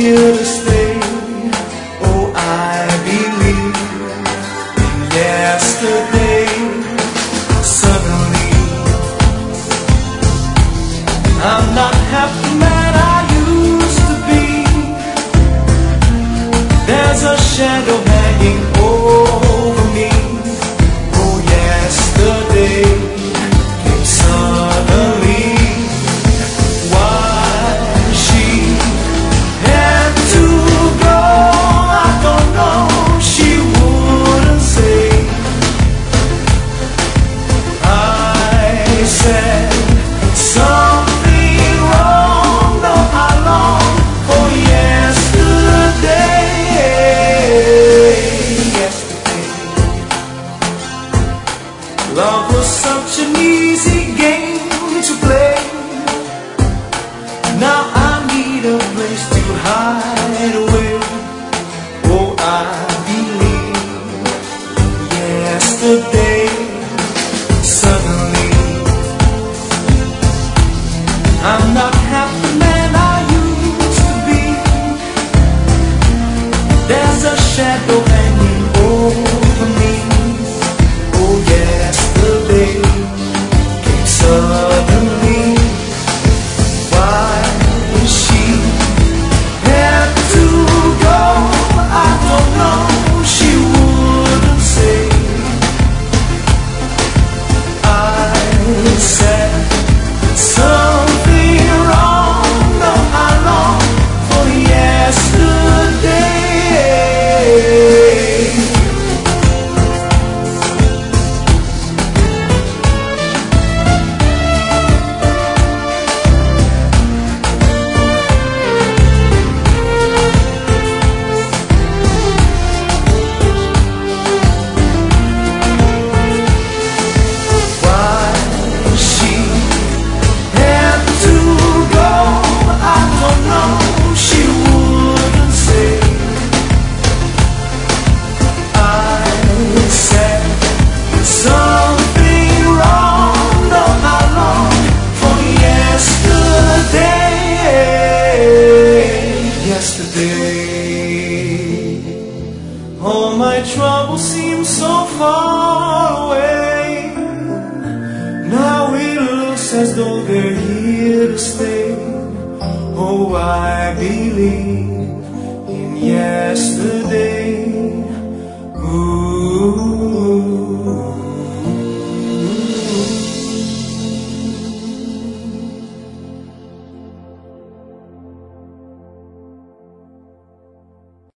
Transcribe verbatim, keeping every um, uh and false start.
here to stay. Oh, I believe in yesterday. Suddenly, I'm not half the man I used to be. There's a shadow hanging over me. Oh, yesterday came suddenly. Why she had to go, I don't know. She wouldn't say. I said something wrong, no, I long for yesterday. Yesterday, love was such an easy game to play. Now I need a place to hide away. Oh, I believe yesterday. Suddenly, I'm not half the man I used to be. There's a shadow hanging over me. Oh, yesterday came suddenly. Why she had to go, I don't know. She wouldn't say. I said something wrong, no, I long for yesterday. All my troubles seem so far away. Now it looks as though they're here to stay. Oh, I believe in yesterday.